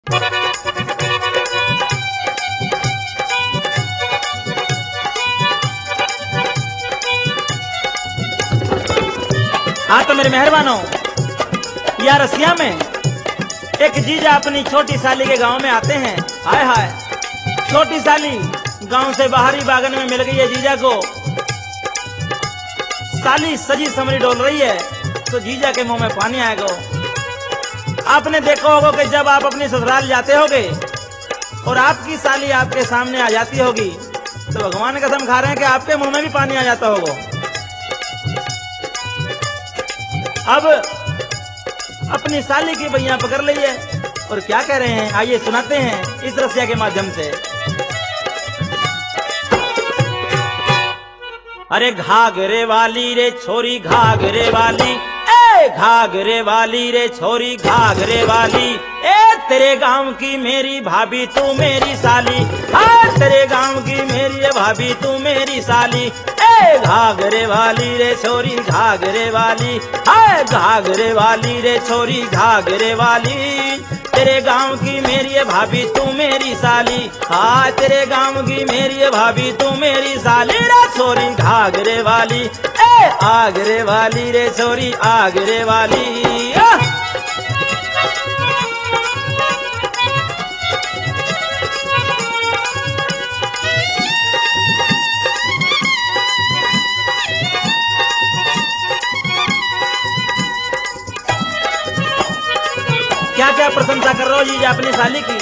हाँ तो मेरे मेहरबानों, या रसिया में एक जीजा अपनी छोटी साली के गांव में आते हैं। हाय हाय, छोटी साली गांव से बाहरी बागन में मिल गई है जीजा को। साली सजी समरी डोल रही है तो जीजा के मुंह में पानी आएगा। आपने देखा होगा कि जब आप अपनी ससुराल जाते होगे और आपकी साली आपके सामने आ जाती होगी तो भगवान कसम खा रहे हैं कि आपके मुंह में भी पानी आ जाता होगा। अब अपनी साली की भैया पकड़ ली है और क्या कह रहे हैं, आइए सुनाते हैं इस रसिया के माध्यम से। अरे घाघरे वाली रे छोरी घाघरे वाली, ए घाघरे वाली रे छोरी घाघरे वाली, ए तेरे गांव की मेरी भाभी तू मेरी साली, हाँ तेरे गांव की मेरी भाभी तू मेरी साली। ए घाघरे वाली रे छोरी घाघरे वाली, हाय घाघरे वाली रे छोरी घाघरे वाली, तेरे गांव की मेरी भाभी तू मेरी साली, हाँ तेरे गांव की मेरी भाभी तू मेरी साली रे छोरी घाघरे वाली, ए आगरे वाली रे छोरी आगरे वाली। क्या क्या प्रशंसा कर रहे हो जी अपनी साली की।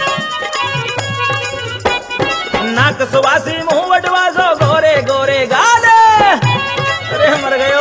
नाक सुवासी मुंह वटवासो गोरे गोरे गाल, अरे मर गयो।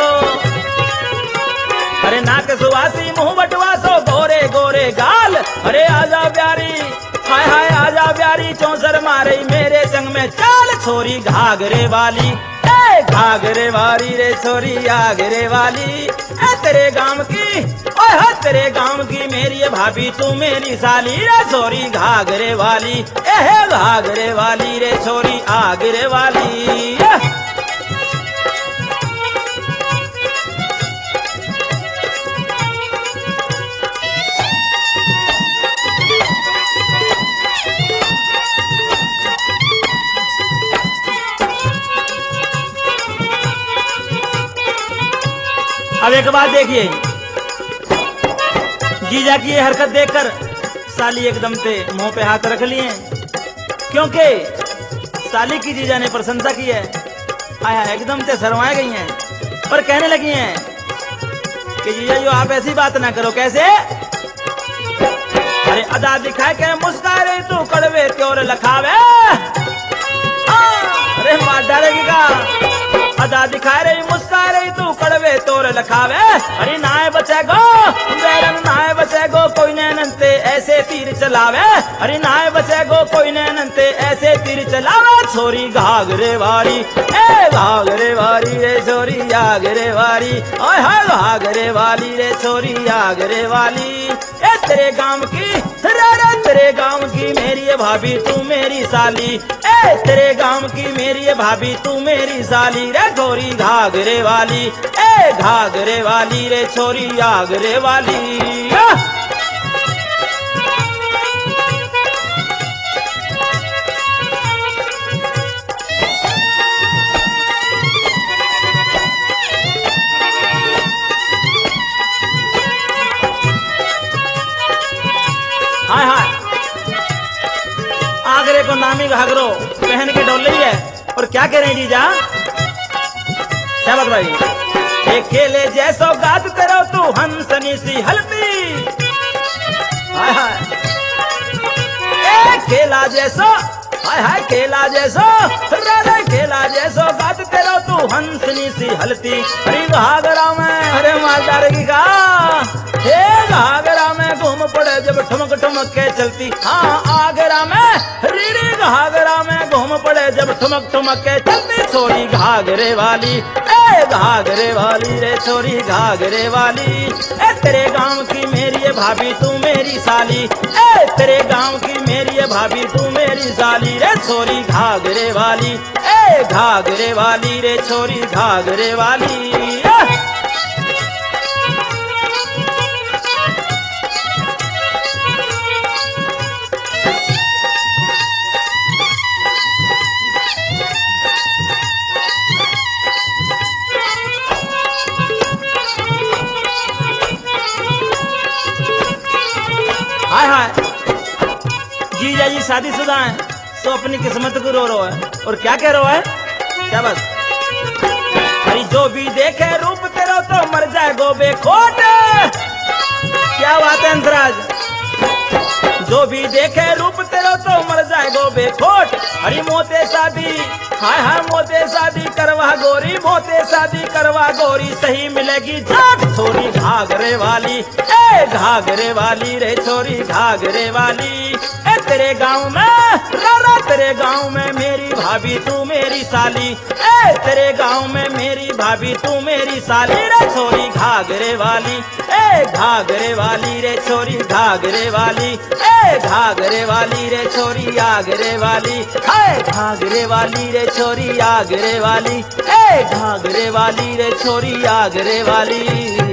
अरे नाक सुवासी मुंह वटवासो गोरे गोरे गाल, अरे आजा प्यारी हाय हाय आजा प्यारी चौसर मारे मेरे संग में चाल छोरी घाघरे वाली, ए घाघरे वाली रे छोरी आगरे वाली, ए तेरे गांव की ओए हो तेरे गांव की मेरी भाभी तू मेरी साली रे छोरी घाघरे वाली, ए घाघरे वाली रे छोरी आगरे वाली। अब एक बात देखिए, जीजा की ये हरकत देखकर साली एकदम से मुंह पे हाथ रख लिए, क्योंकि साली की जीजा ने प्रशंसा की है। आया एकदम से शर्माए गई हैं पर कहने लगी हैं कि जीजा जो आप ऐसी बात ना करो। कैसे? अरे अदा दिखाए के मुस्कारे तू कड़वे त्योर लखावे, अरे मार डालेगी का अदा दिखाए रही मुस्कारे तू कड़वे तोर लखावे, अरे नाए बचे गो बैरन नाए बचे गो कोई नैनते ऐसे तीर चलावे, अरे नाए बचे गो कोई नैनते ऐसे तीर चलावे छोरी घाघरे वाली, ए घाघरे वाली रे छोरी आगरे वाली, ओए हाय घाघरे वाली रे छोरी आगरे वाली, ए तेरे गांव की रे तेरे गांव की मेरी भाभी तू मेरी साली, ए तेरे गांव की मेरी भाभी तू मेरी साली रे छोरी घाघरे वाली, ए घाघरे वाली रे छोरी आगरे वाली। हाय हाय, आगरे को नामी घाघरो पहन के डोल रही है और क्या कह रहे हैं जीजा, क्या बात भाई। एक खेले जैसो गात तेरो तू हंसनी सी हल्दी, हाय हाय एक खेला जैसो हाय हाय खेला जैसो रे खेला जैसो गात तेरो तू हंसनी सी हल्दी, अरे घाघरा में अरे मालदार की का हे घाघरा में घूम पड़े जब ठुमक ठुमक के चलती, हाँ आगरा में रीड़ी घाघरा में घूम पड़े जब ठुमक ठुमक के चलती छोरी घाघरे वाली, ए घाघरे वाली रे छोरी घाघरे वाली, ए तेरे गांव की मेरी भाभी तू मेरी साली, ए तेरे गांव की मेरी भाभी तू मेरी साली रे छोरी घाघरे वाली, ए घाघरे वाली रे छोरी घाघरे वाली। हाय हाय जीजा जी शादीशुदा है तो अपनी किस्मत को रो है और क्या कह रहा है क्या बस अरे जो भी देखे रूप तेरा तो मर जाए गोबे खोट क्या बात है अंतराज जो भी देखे रूप तेरा तो मर जाए गोबे खोट अरे मोते शादी हाय हाय मोते शादी करवा गोरी मोते शादी करवा गोरी सही मिलेगी जाट छोरी घाघरे वाली ए घाघरे वाली रे छोरी घाघरे वाली ए तेरे गांव में रारा तेरे गांव में मेरी भाभी तू मेरी साली ए तेरे गांव में मेरी भाभी तू मेरी साली रे छोरी घाघरे वाली ए घाघरे वाली रे छोरी घाघरे वाली ए घाघरे वाली रे छोरी आगरे वाली हाय घाघरे वाली रे छोरी आगरे वाली ए घाघरे वाली रे छोरी आगरे वाली